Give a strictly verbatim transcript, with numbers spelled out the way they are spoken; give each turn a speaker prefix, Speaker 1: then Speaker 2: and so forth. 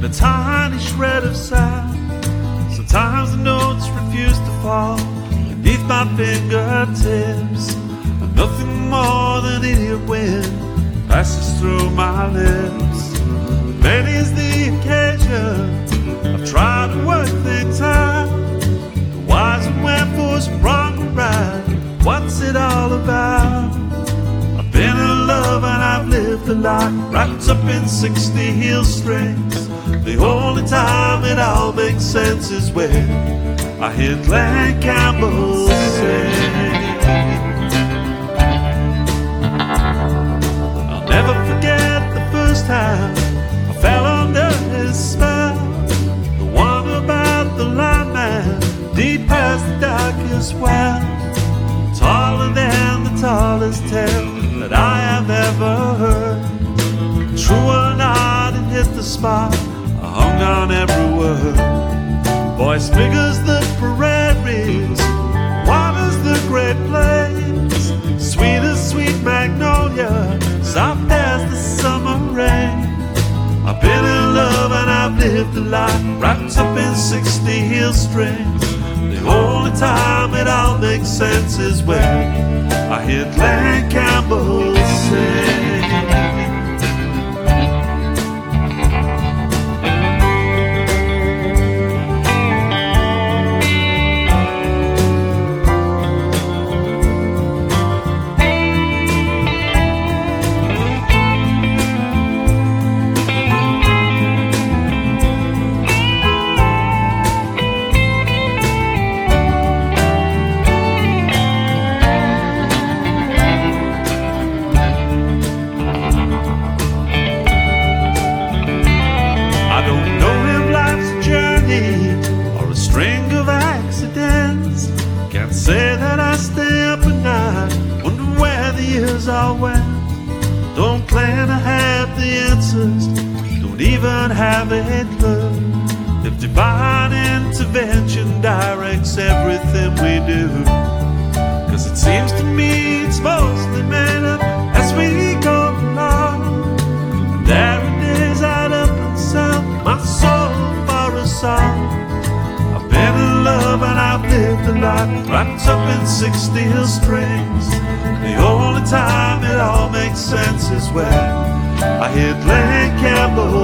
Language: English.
Speaker 1: a tiny shred of sound. Sometimes the notes refuse to fall beneath my fingertips, but nothing more than idiot wind passes through my lips. Many's the occasion I've tried to work things out, the whys and wherefores, wrong and right, what's it all about? I've been in love and I've lived a lot, wrapped up in sixty heel strings. The only time it all makes sense is when I hear Glen Campbell sing. I'll never forget the first time I fell under his spell, the one about the lineman, deep past the darkest well, taller than the tallest tale that I have ever heard. True or not, it hit the spot, I hung on every word. Voice big as the prairies, wide as the great plains, sweet as sweet magnolia, soft as the summer rain. I've been in love and I've lived a lot, wrapped up in sixty heel strings. The only time it all makes sense is when I hear Glen Campbell sing. Or a string of accidents. Can't say that I stay up at night, wonder where the years all went. Don't claim to have the answers, don't even have a clue. If divine intervention directs everything we do, 'cause it seems to me it's mostly made up as we go along. And there it is out up and south, my soul for a song. I've been in love and I've lived a lot, wrapped up in sixty heel strings. The only time it all makes sense is when I hear Glen Campbell